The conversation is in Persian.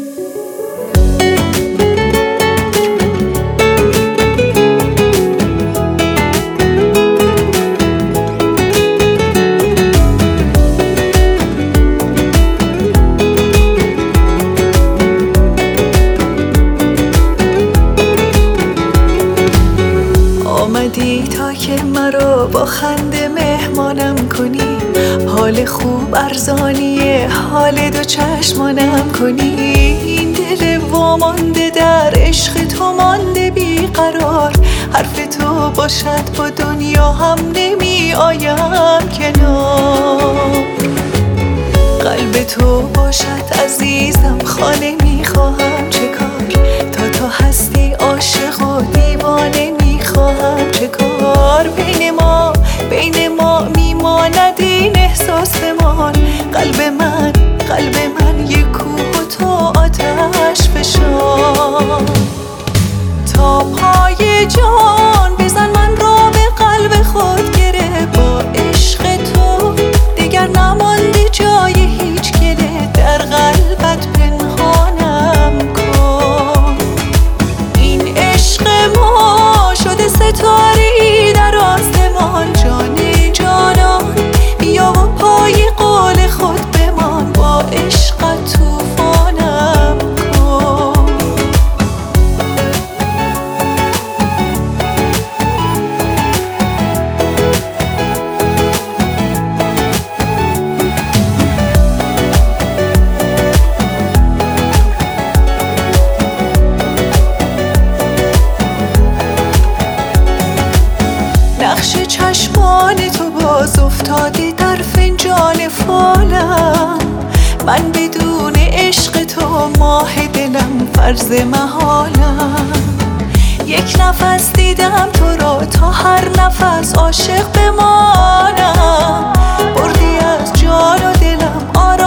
آمدی تا که مرا با خنده مهمانم کنی، حال خوب ارزانی حال دو چشمانم کنی. این دل وامانده در عشق تو مانده بیقرار، حرف تو باشد با دنیا هم نمی آیم کنار. قلب تو باشد عزیزم خانه میخواهم چه کار، تا هستی عاشق و دیوانه میخواهم چه کار. بین ما میماند این احساسمان، قلب من یک کوه و تو آتش فشان. تا پای جان بزن من را به قلب خود گره، با عشق تو دیگر نمانده جای هیچ گله، در قلبت پنهانم کن. این عشق ما شده ستاره‌ای در آسمان، جان جانان بیا و پای قول خود بمان، با عشقت طوفانم کن. نقش چشمان تو باز افتاده در فنجان فالم، من بدون عشق تو ماه دلم فرض محالم. یک نفس دیدم تو را تا هر نفس عاشق بمانم، بردی از جان و دلم آرام